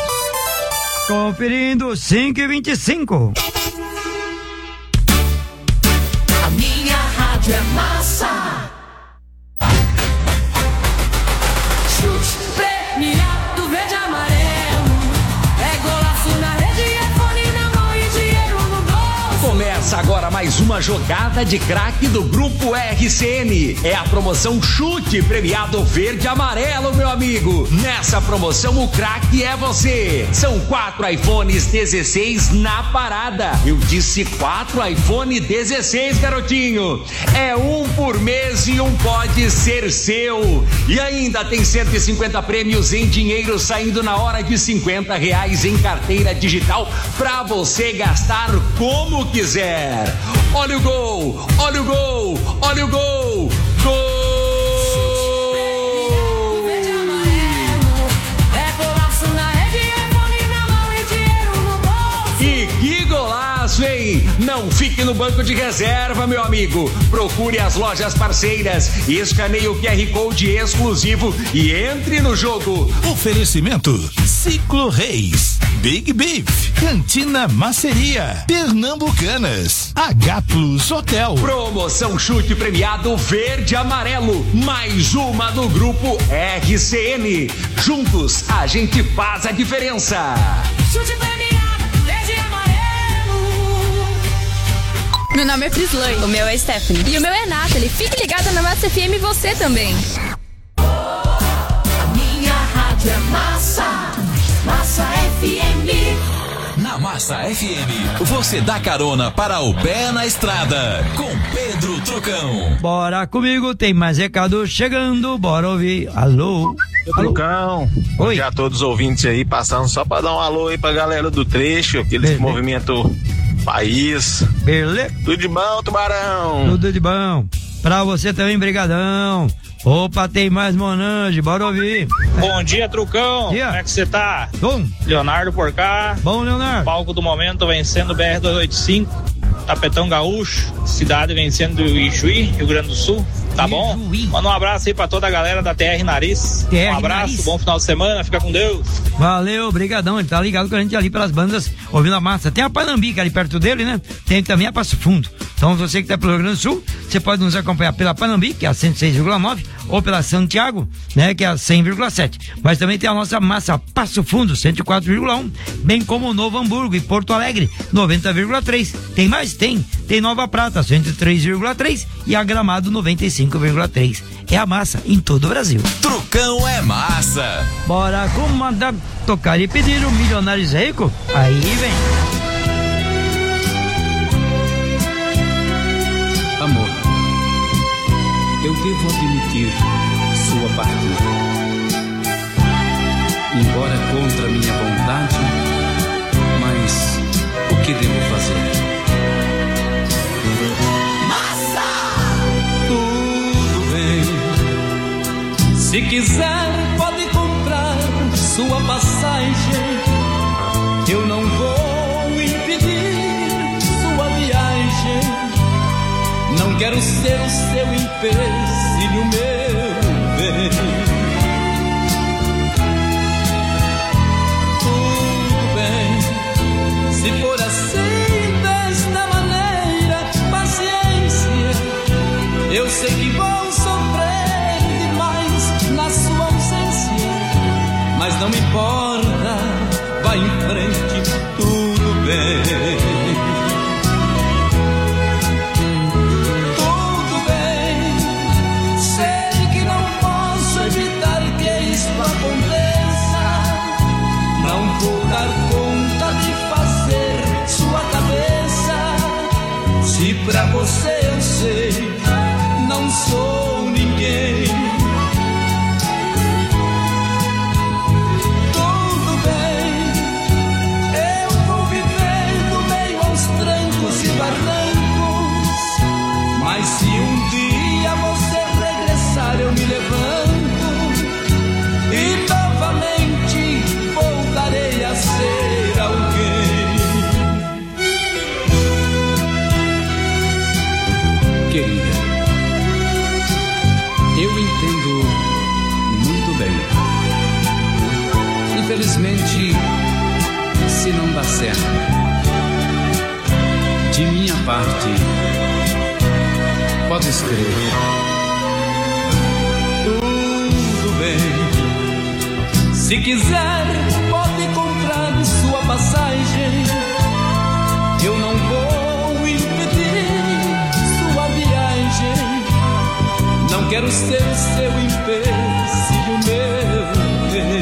Conferindo 5h25. A minha rádio é massa. Chute premiado verde e amarelo. É golaço na rede, é fone na mão e dinheiro no bolso. Começa agora mais uma jogada de craque do Grupo RCN. É a promoção Chute Premiado Verde e Amarelo, meu amigo. Nessa promoção, o craque é você. São 4 iPhones 16 na parada. Eu disse 4 iPhone 16, garotinho. É um por mês e um pode ser seu. E ainda tem 150 prêmios em dinheiro saindo na hora de R$50 em carteira digital pra você gastar como quiser. Olha o gol, olha o gol, olha o gol, gol! E que golaço, hein? Não fique no no banco de reserva, meu amigo. Procure as lojas parceiras, escaneie o QR Code exclusivo e entre no jogo. Oferecimento Ciclo Reis, Big Beef, Cantina Maceria, Pernambucanas, H Plus Hotel. Promoção chute premiado verde e amarelo, mais uma do grupo RCN. Juntos a gente faz a diferença. Chute premiado verde e amarelo. Meu nome é Frislane. O meu é Stephanie. E o meu é Nathalie. Fique ligada na Massa FM, você também. Minha rádio é Massa. Massa FM. Na Massa FM, você dá carona para o pé na estrada, com Pedro Trucão. Bora comigo, tem mais recado chegando, bora ouvir. Alô? Trucão, bom dia a todos os ouvintes aí, passando só pra dar um alô aí pra galera do trecho, aquele movimento país. Beleza? Tudo de bom, Tubarão? Tudo de bom. Pra você também, brigadão. Opa, tem mais Monange, bora ouvir. Bom dia, Trucão. Dia. Como é que você tá? Bom. Leonardo por cá. Bom, Leonardo. Palco do momento vencendo o BR-285. Tapetão Gaúcho. Cidade vencendo do Ijuí, Rio Grande do Sul. Tá bom? Manda um abraço aí pra toda a galera da TR Nariz. Um abraço, Nariz. Bom final de semana, fica com Deus. Valeu, brigadão, ele tá ligado com a gente ali pelas bandas, ouvindo a massa. Tem a Panambica ali perto dele, né? Tem também a Passo Fundo. Então você que tá pelo Rio Grande do Sul, você pode nos acompanhar pela Panambica, que é a 106,9, ou pela Santiago, né, que é a 100,7. Mas também tem a nossa massa Passo Fundo, 104,1, bem como o Novo Hamburgo e Porto Alegre, 90,3. Tem mais? Tem Nova Prata, 103,3 e a Gramado, 95,3. É a massa em todo o Brasil. Trucão é massa. Bora comandar, tocar e pedir o Milionários Rico. Aí vem. Amor, eu devo admitir sua partida. Embora contra minha vontade, mas o que devo fazer? Se quiser, pode comprar sua passagem. Eu não vou impedir sua viagem. Não quero ser o seu empecilho, meu bem. Tudo bem, se for assim, desta maneira, paciência. Eu sei que vou sofrer na sua ausência, mas não me importa, vai em frente, tudo bem. Tudo bem, sei que não posso evitar que isso aconteça. Não vou dar conta de fazer sua cabeça. Se pra você eu sei, não sou ninguém. Mas se um dia você regressar, eu me levanto e novamente voltarei a ser alguém. Querida, eu entendo muito bem. Infelizmente, se não dá certo, de minha parte, pode escrever. Tudo bem, se quiser, pode comprar sua passagem. Eu não vou impedir sua viagem. Não quero ser o seu empecilho, meu bem.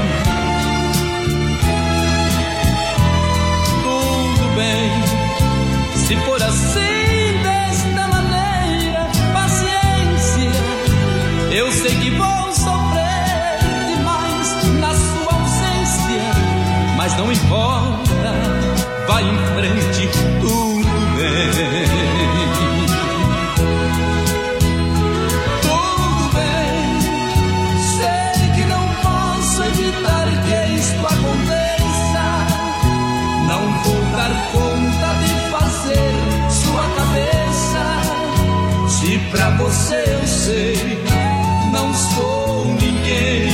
Tudo bem, se for assim, desta maneira, paciência. Eu sei que vou sofrer demais na sua ausência, mas não importa, vai em frente, tudo bem. Tudo bem, você eu sei, não sou ninguém.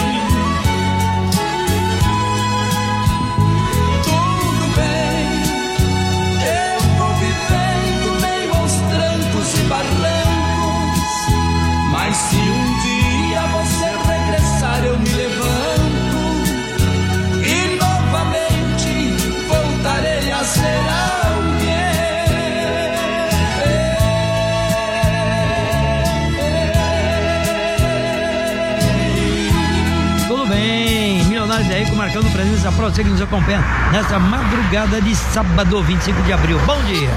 Tudo bem, eu vou vivendo meio aos trancos e barrancos, mas se um dia você regressar eu me levanto e novamente voltarei a ser alguém. Tudo bem, Milionários aí marcando presença para você que nos acompanha nessa madrugada de sábado 25 de abril. Bom dia.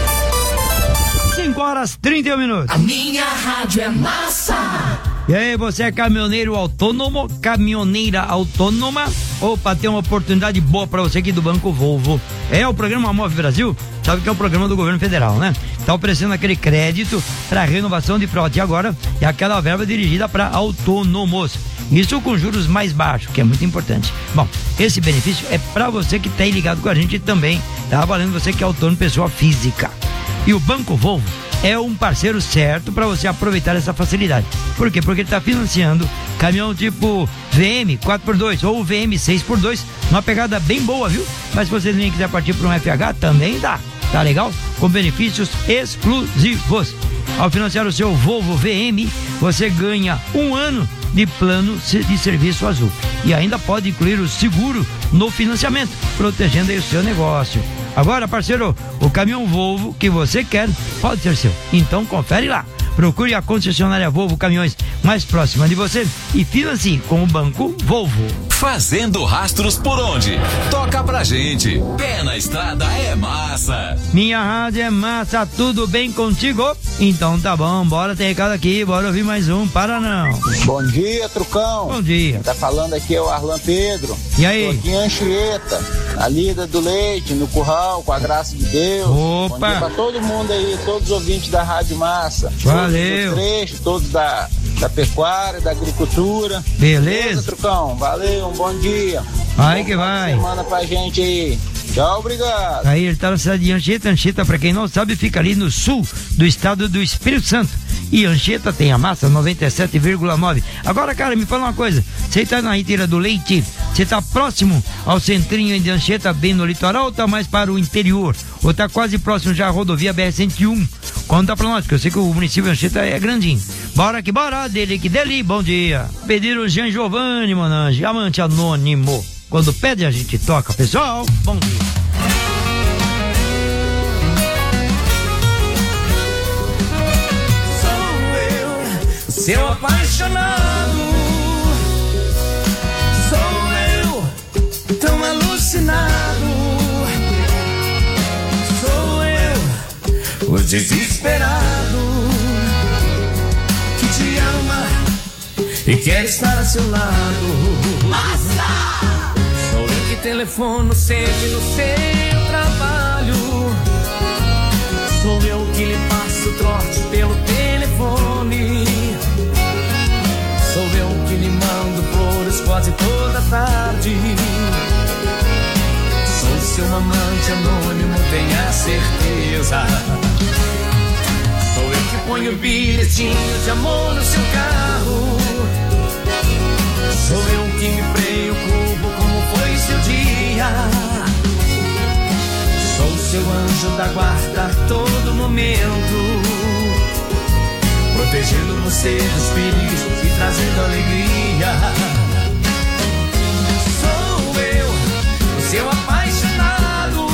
5h31. A minha rádio é massa. E aí, você é caminhoneiro autônomo, caminhoneira autônoma? Opa, tem uma oportunidade boa para você aqui do Banco Volvo. É o programa Move Brasil, sabe que é o programa do governo federal, né? Tá oferecendo aquele crédito para renovação de frota e agora é aquela verba dirigida para autônomos. Isso com juros mais baixos, que é muito importante. Bom, esse benefício é para você que tá aí ligado com a gente também. Tá valendo você que é autônomo, pessoa física. E o Banco Volvo é um parceiro certo para você aproveitar essa facilidade. Por quê? Porque ele está financiando caminhão tipo VM 4x2 ou VM 6x2, uma pegada bem boa, viu? Mas se você nem quiser partir para um FH, também dá. Tá legal? Com benefícios exclusivos. Ao financiar o seu Volvo VM, você ganha 1 ano de plano de serviço azul. E ainda pode incluir o seguro no financiamento, protegendo aí o seu negócio. Agora, parceiro, o caminhão Volvo que você quer pode ser seu. Então confere lá. Procure a concessionária Volvo Caminhões mais próxima de você e financie com o Banco Volvo. Fazendo rastros por onde? Toca pra gente. Pé na estrada é massa. Minha rádio é massa, tudo bem contigo? Então tá bom, bora ter recado aqui, bora ouvir mais um, para não. Bom dia, Trucão. Bom dia. Tá falando aqui é o Arlan Pedro. E aí? Tô aqui em Anchieta, na lida do leite, no curral, com a graça de Deus. Opa. Bom dia pra todo mundo aí, todos os ouvintes da Rádio Massa. Valeu. Todos os trechos, todos da pecuária, da agricultura. Beleza, Trucão, valeu, um bom dia. Aí que vai. Semana pra gente aí. Tchau, obrigado. Aí ele tá na cidade de Anchieta. Anchieta, pra quem não sabe, fica ali no sul do estado do Espírito Santo. E Anchieta tem a massa 97,9. Agora, cara, me fala uma coisa. Você tá na Riteira do Leite? Você tá próximo ao centrinho de Anchieta, bem no litoral, ou tá mais para o interior? Ou tá quase próximo já à rodovia BR-101? Conta pra nós, porque eu sei que o município de Anchieta é grandinho. Bora que bora, dele que dele, bom dia. Pediram Jean Giovanni, Monange, amante anônimo. Quando pede a gente toca, pessoal, bom dia. Seu apaixonado, sou eu, tão alucinado, sou eu, o desesperado, que te ama e quer estar a seu lado. Massa! Sou eu que telefono sempre no seu trabalho, sou eu que lhe passo trote pelo telefone. Sou eu que lhe mando flores quase toda tarde. Sou seu amante anônimo, tenha certeza. Sou eu que ponho bilhetinho de amor no seu carro. Sou eu que me preocupo como foi seu dia. Sou seu anjo da guarda a todo momento, protegendo você dos perigos e trazendo alegria. Sou eu, o seu apaixonado.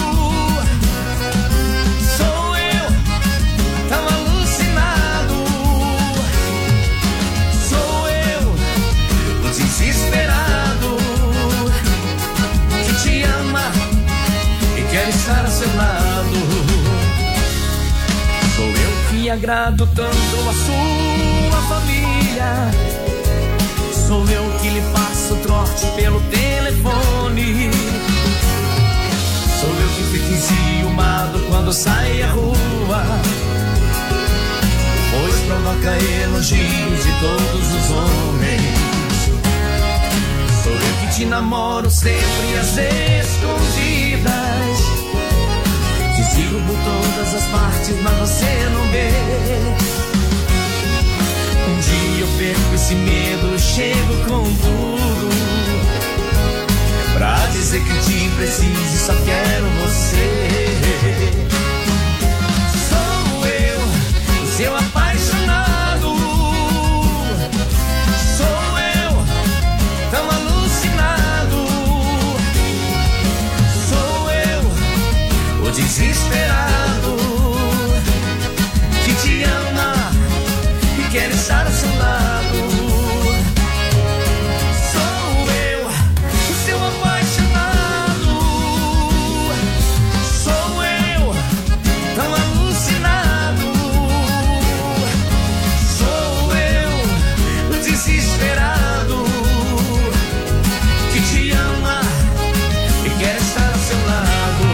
Sou eu, tão alucinado. Sou eu, o desesperado, que te ama e quer estar a seu lado. Sou eu que agrado tanto a sua família. Sou eu que lhe passo trote pelo telefone. Sou eu que fico enciumado quando sai à rua, pois provoca elogios de todos os homens. Sou eu que te namoro sempre às escondidas, te sigo por todas as partes, mas você não vê. Um dia eu perco esse medo, chego com tudo pra dizer que te preciso e só quero você. Sou eu, o seu apaixonado. Sou eu, tão alucinado. Sou eu, o desesperado que te ama e quer estar ao seu lado. Sou eu, o seu apaixonado. Sou eu, tão alucinado. Sou eu, o desesperado que te ama e quer estar ao seu lado.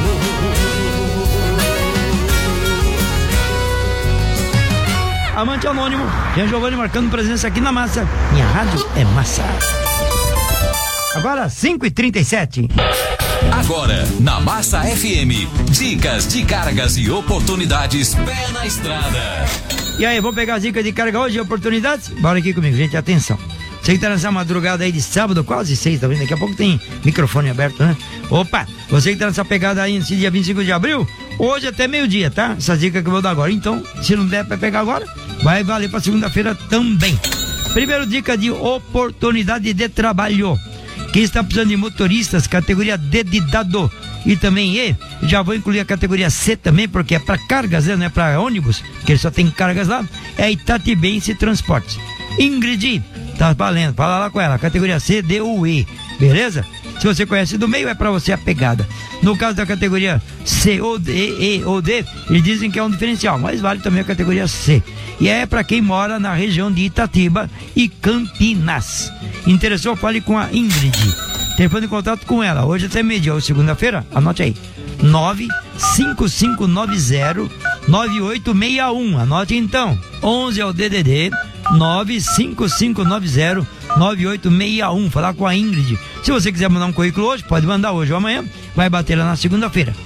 Amante Anônimo, Jean Giovanni marcando presença aqui na Massa. Minha rádio é massa. Agora 5h37. Agora, na Massa FM, dicas de cargas e oportunidades pé na estrada. E aí, vamos pegar as dicas de carga hoje e oportunidades? Bora aqui comigo, gente, atenção. Você que tá nessa madrugada aí de sábado, quase 6, tá vendo? Daqui a pouco tem microfone aberto, né? Opa, você que tá nessa pegada aí nesse dia 25 de abril, hoje até meio-dia, tá? Essas dicas que eu vou dar agora. Então, se não der pra pegar agora, vai valer pra segunda-feira também. Primeiro, dica de oportunidade de trabalho. Quem está precisando de motoristas, categoria D de dado e também E, já vou incluir a categoria C também, porque é para cargas, né? Não é para ônibus, que ele só tem cargas lá, é Itatibense Transportes. Ingrid, tá valendo, fala lá com ela, categoria C, D ou E, beleza? Se você conhece do meio, é para você a pegada. No caso da categoria C ou D, E ou D, eles dizem que é um diferencial, mas vale também a categoria C. E é para quem mora na região de Itatiba e Campinas. Interessou? Fale com a Ingrid. Telefone de contato com ela, hoje até meio-dia, ou segunda-feira, anote aí, 95590-9861, anote então, 11 é o DDD, 95590-9861, falar com a Ingrid. Se você quiser mandar um currículo hoje, pode mandar hoje ou amanhã, vai bater lá na segunda-feira,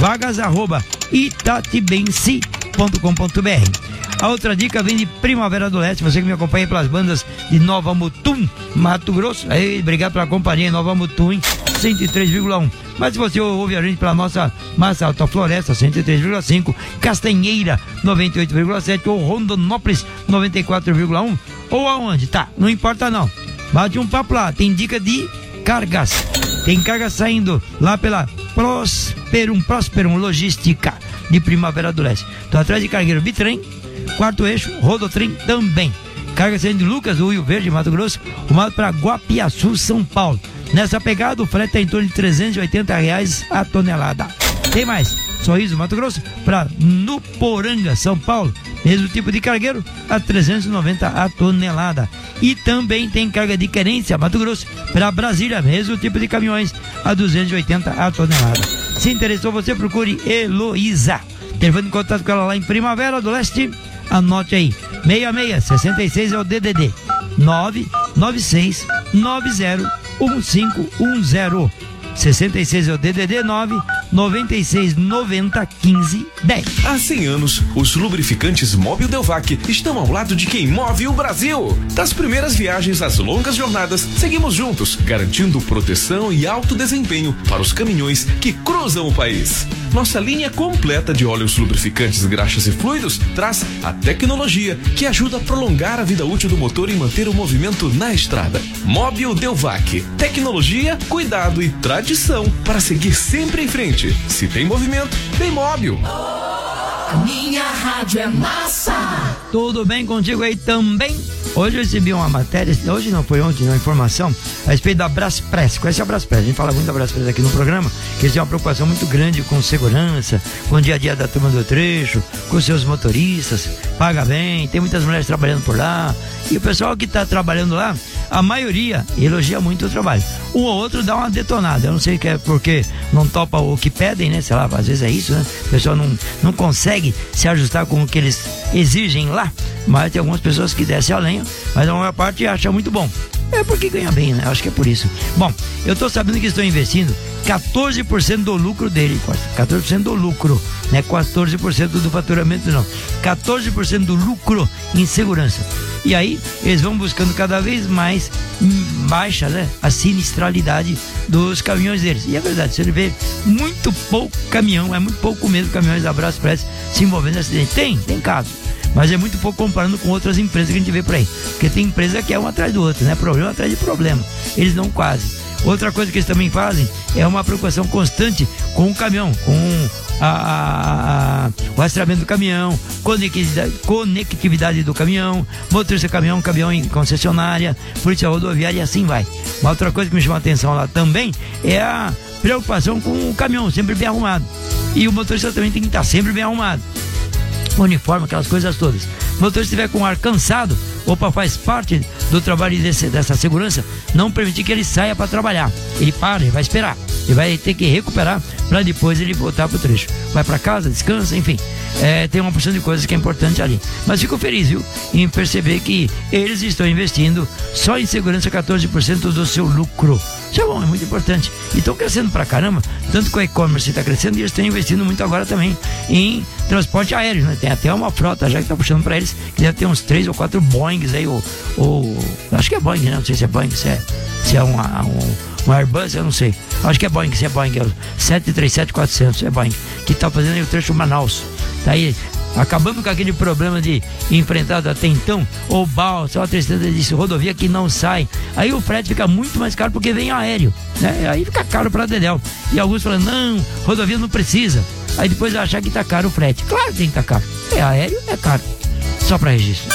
vagas@itatibense.com.br. A outra dica vem de Primavera do Leste, você que me acompanha pelas bandas de Nova Mutum, Mato Grosso. Aí, obrigado pela companhia em Nova Mutum, hein? 103,1. Mas se você ouve a gente pela nossa Massa Alta Floresta, 103,5, Castanheira, 98,7, ou Rondonópolis, 94,1, ou aonde? Tá, não importa não. Bate um papo lá, tem dica de cargas. Tem carga saindo lá pela Prosperum Logística de Primavera do Leste. Tô atrás de cargueiro Bitrem, Quarto Eixo, Rodotrem também. Carga saindo de Lucas, do Rio Verde, Mato Grosso, rumado para Guapiaçu, São Paulo. Nessa pegada, o frete é em torno de R$380 a tonelada. Tem mais, Sorriso, Mato Grosso, para Nuporanga, São Paulo. Mesmo tipo de cargueiro, a R$390 a tonelada. E também tem carga de Querência, Mato Grosso, para Brasília. Mesmo tipo de caminhões, a R$280 a tonelada. Se interessou, você procure Heloísa. Telefone de contato com ela lá em Primavera do Leste. Anote aí, 6666 é o DDD, 996901510. 66 é o DDD 996901510. Há 100 anos, os lubrificantes Mobil Delvac estão ao lado de quem move o Brasil. Das primeiras viagens às longas jornadas, seguimos juntos, garantindo proteção e alto desempenho para os caminhões que cruzam o país. Nossa linha completa de óleos lubrificantes, graxas e fluidos traz a tecnologia que ajuda a prolongar a vida útil do motor e manter o movimento na estrada. Mobil Delvac, tecnologia, cuidado e tradição para seguir sempre em frente. Se tem movimento, tem Mobil. A minha rádio é massa. Tudo bem contigo aí também? Hoje eu recebi uma matéria, hoje não, foi ontem, uma informação a respeito da Braspress. Conhece a Braspress? A gente fala muito da Braspress aqui no programa, que eles têm uma preocupação muito grande com segurança, com o dia a dia da turma do trecho, com seus motoristas, paga bem, tem muitas mulheres trabalhando por lá, e o pessoal que está trabalhando lá, a maioria elogia muito o trabalho. Um ou outro dá uma detonada, eu não sei que é porque não topa o que pedem, né? Sei lá, às vezes é isso, né? O pessoal não consegue se ajustar com o que eles exigem lá, mas tem algumas pessoas que descem a lenha, mas a maior parte acha muito bom. É porque ganha bem, né? Acho que é por isso. Bom, eu tô sabendo que estão investindo 14% do lucro dele, 14% do lucro, não é 14% do faturamento, não. 14% do lucro em segurança. E aí, eles vão buscando cada vez mais baixa, né, a sinistralidade dos caminhões deles. E é verdade, você vê muito pouco caminhão, é muito pouco mesmo caminhões da Braspress se envolvendo em acidente. Tem casos, mas é muito pouco comparando com outras empresas que a gente vê por aí. Porque tem empresa que é uma atrás do outro, né? Problema atrás de problema. Eles não quase. Outra coisa que eles também fazem é uma preocupação constante com o caminhão, com o rastreamento do caminhão, conectividade do caminhão, motorista caminhão em concessionária, polícia rodoviária e assim vai. Uma outra coisa que me chama a atenção lá também é a preocupação com o caminhão, sempre bem arrumado. E o motorista também tem que estar sempre bem arrumado. Uniforme, aquelas coisas todas. O motorista estiver com o ar cansado, faz parte do trabalho dessa segurança, não permitir que ele saia para trabalhar. Ele vai esperar. Ele vai ter que recuperar para depois ele voltar pro trecho. Vai para casa, descansa, enfim. Tem uma porção de coisas que é importante ali. Mas fico feliz, viu, em perceber que eles estão investindo só em segurança 14% do seu lucro. Isso é bom, é muito importante. E estão crescendo pra caramba, tanto que o e-commerce está crescendo e eles estão investindo muito agora também em transporte aéreo, né? Tem até uma frota já que está puxando para eles, que deve ter uns 3 ou 4 Boeings aí, acho que é Boeing, né? Não sei se é Boeing, se é um Airbus, eu não sei. Acho que é Boeing, é o 737-400, é Boeing, que está fazendo aí o trecho Manaus. Tá aí, acabando com aquele problema de enfrentado até então, ou balsa, ou a tristeza de rodovia que não sai. Aí o frete fica muito mais caro porque vem aéreo, né? Aí fica caro pra dedéu. E alguns falam, não, rodovia não precisa. Aí depois vai achar que tá caro o frete. Claro que tem que tá caro. É aéreo, é caro. Só pra registro.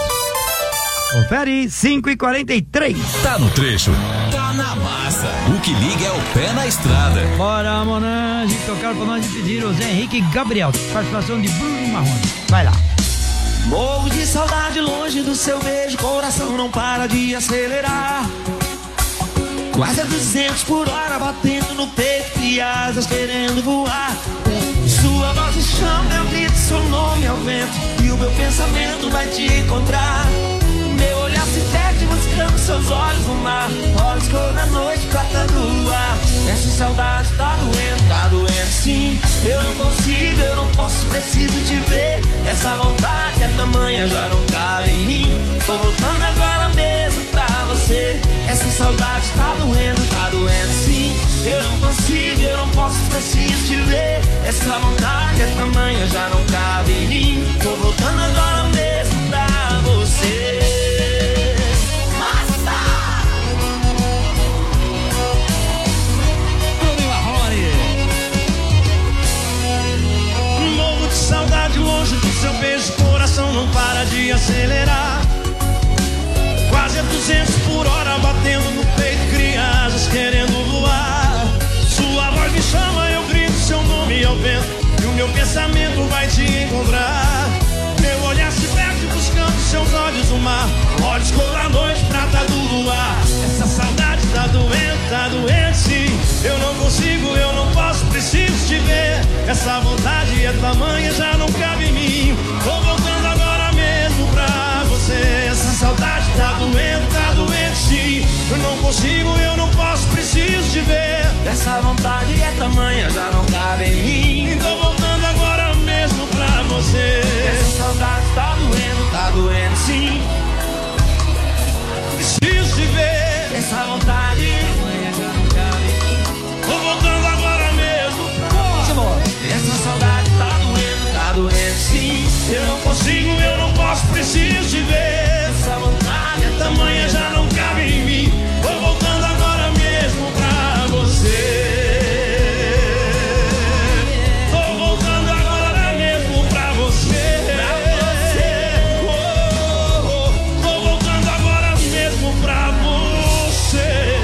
Confere, 5h43. Tá no trecho, tá na massa. O que liga é o pé na estrada. Bora, Monange, tocaram pra nós e pediram o Zé Henrique e Gabriel. Participação de Bruno Marrone. Vai lá. Morro de saudade longe do seu beijo, coração não para de acelerar. Quase a 200 por hora batendo no peito e asas querendo voar. Sua voz me chama, eu grito seu nome ao vento e o meu pensamento vai te encontrar. Meu olhar se perde buscando seus olhos no mar, olhos cor na noite cortando o ar. Essa saudade tá doendo sim. Eu não consigo, eu não posso, preciso te ver. Essa vontade é tamanha, já não cabe em mim. Tô voltando agora mesmo pra você. Essa saudade tá doendo sim. Eu não consigo, eu não posso, preciso te ver. Essa vontade é tamanha, já não cabe em mim. Tô voltando agora mesmo pra você. Saudade longe do seu beijo, coração não para de acelerar. Quase a 200 por hora batendo no peito, cria asas querendo voar. Sua voz me chama, eu grito seu nome ao vento e o meu pensamento vai te encontrar. Meu olhar se perde buscando seus olhos no mar, olhos cor da noite, prata do luar. Essa saudade tá doente sim. Eu não consigo, eu não posso, preciso te ver. Essa vontade é tamanha, já não cabe em mim. Tô voltando agora mesmo pra você. Essa saudade tá doente sim. Eu não consigo, eu não posso, preciso te ver. Essa vontade é tamanha, já não cabe em mim. Tô voltando agora mesmo pra você. Essa saudade tá doendo sim. Preciso te ver. Essa vontade já não cabe em mim. Tô voltando agora mesmo. Essa saudade tá doendo sim. Eu não consigo, eu não posso, preciso te ver. Essa vontade é tamanha, já não cabe em mim. Tô voltando agora mesmo pra você. Tô voltando agora mesmo pra você. Tô voltando agora mesmo pra você.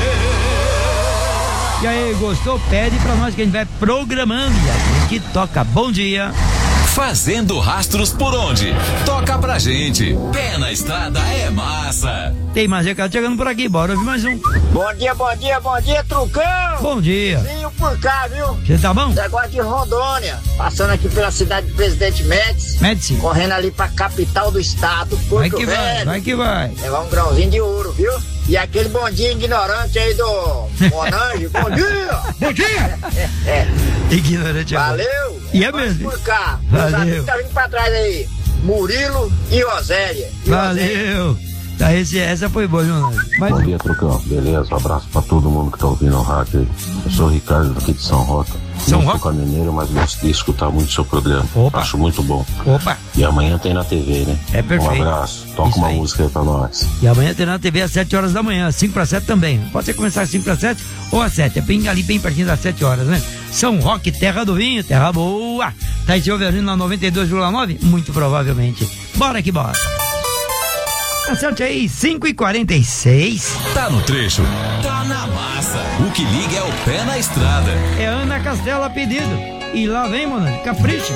E aí, gostou? Pede pra nós que a gente vai programando e a gente toca. Bom dia. Fazendo rastros por onde? Toca pra gente. Pé na estrada é massa. Tem mais recado chegando por aqui, bora ouvir mais um. Bom dia, Trucão. Bom dia. Vinho por cá, viu? Você tá bom? Negócio de Rondônia, passando aqui pela cidade do Presidente Médici. Correndo ali pra capital do estado, Porto Velho. Vai que vai. Levar um grãozinho de ouro, viu? E aquele bom dia ignorante aí do Monange, bom dia! Bom dia! Ignorante. Valeu! E é mesmo? Por cá. Valeu. Tá vindo pra trás aí. Murilo e Osélia. Valeu! Tá, essa foi boa, viu, Mas... Bom dia, Trucão. Beleza? Um abraço pra todo mundo que tá ouvindo o rádio aí. Eu sou o Ricardo daqui de São Roque. Não sou caminhoneiro, mas gosto de escutar muito o seu programa. Opa. Acho muito bom. Opa. E amanhã tem na TV, né? É perfeito. Um abraço. Toca isso uma aí. música aí pra nós. E amanhã tem na TV às 7 horas da manhã, 5 para 7 também. Pode ser começar às 5 para 7 ou às 7. É bem ali, bem pertinho das 7 horas, né? São Roque, terra do vinho, terra boa. Tá esse ouvindo na 92,9? Muito provavelmente. Bora que bora. Acerte aí, 5h46. Tá no trecho, tá na massa. O que liga é o pé na estrada. É Ana Castela pedido. E lá vem, mano, capricha.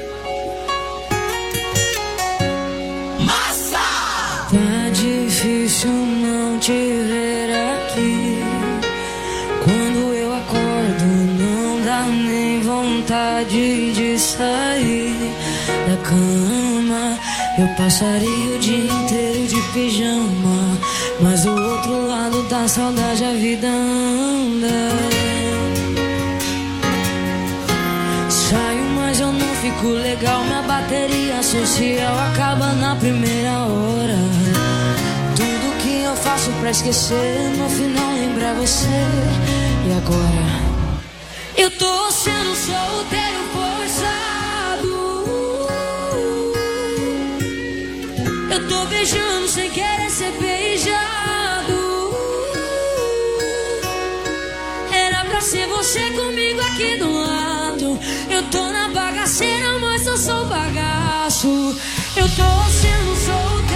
Massa! Tá difícil não te ver aqui. Quando eu acordo, não dá nem vontade de sair da cama. Eu passaria o dia inteiro de pijama, mas do outro lado da saudade a vida anda. Saio, mas eu não fico legal. Minha bateria social acaba na primeira hora. Tudo que eu faço pra esquecer, no final lembra você. E agora? Eu tô sendo solteiro forçado. Eu tô beijando sem querer ser beijado. Era pra ser você comigo aqui do lado. Eu tô na bagaceira, mas eu sou bagaço. Eu tô sendo solteiro.